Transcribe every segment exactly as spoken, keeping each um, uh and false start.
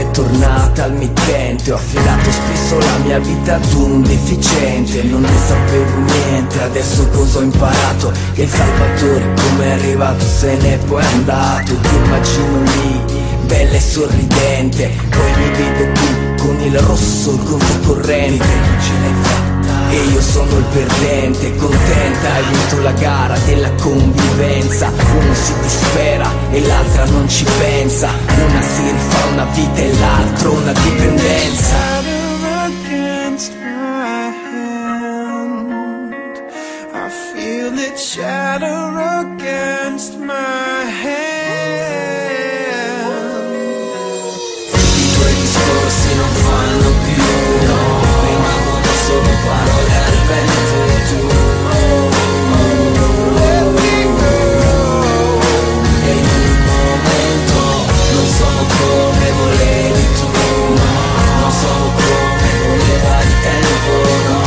è tornata al mittente. Ho affidato spesso la mia vita ad un deficiente. Non ne sapevo niente, adesso cosa ho imparato? Che il Salvatore come è arrivato se n'è poi andato. Ti immagino lì, bella e sorridente, poi mi vedo qui con il rosso sul conto corrente. Ce l'hai fatta e io sono il perdente. Contenta, hai vinto la gara della convivenza. Uno si dispera e l'altra non ci pensa. Una si rifà una vita e l'altro una dipendenza. Shadow against my hand. I tuoi discorsi non fanno più, no, rimangono solo parole al vento. E tu let me go. E in un momento non sono come volevi tu, no, non sono come voleva il tempo, no.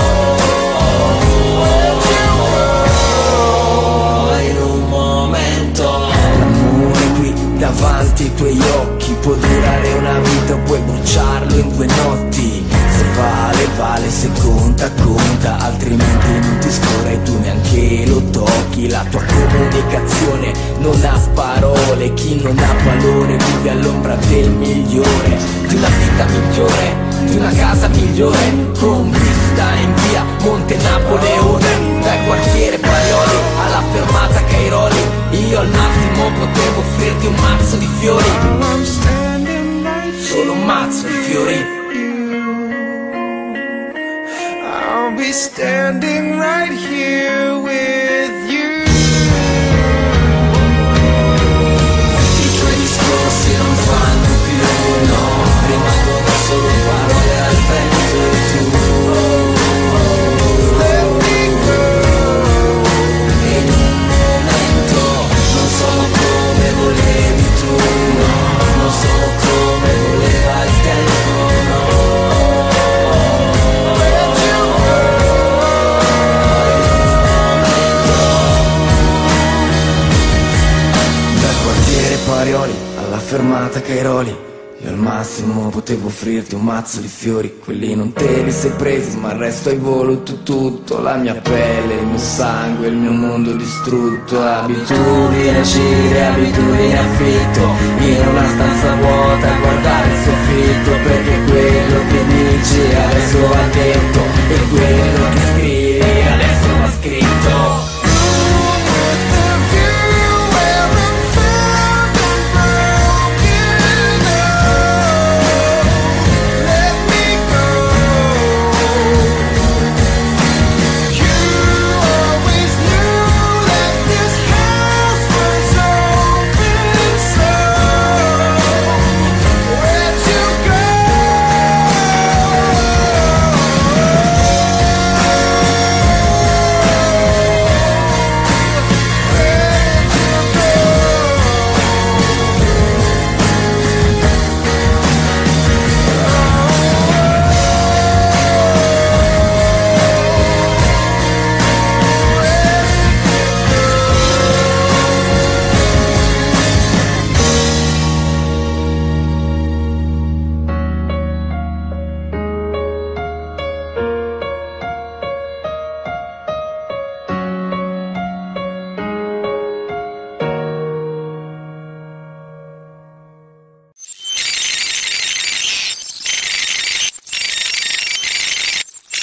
Davanti ai tuoi occhi può durare una vita o puoi bruciarlo in due notti. Se vale vale, se conta conta, altrimenti non ti scorre e tu neanche lo tocchi. La tua comunicazione non ha parole, chi non ha valore vive all'ombra del migliore, di una vita migliore, di una casa migliore, con vista in via Monte Napoleone, dal quartiere Parioli alla fermata Cairoli. Io al massimo potevo offrirti un mazzo di fiori, solo un mazzo di fiori. I'll be standing right here with you. I tuoi discorsi non fanno più, no, rimangono solo parole al vento. E tu Let me go. e in un momento non sono come volevi tu, no, non sono come voleva il tempo, no. Dal quartiere Parioli alla fermata Cairoli, io al massimo potevo offrirti un mazzo di fiori. Quelli non te li sei presi, ma il resto hai voluto tutto. La mia pelle, il mio sangue, il mio mondo distrutto. Abitudini a gire, abitudini a affitto, in una stanza vuota a guardare il soffitto. Perché quello che dici adesso va detto e quello che scrivi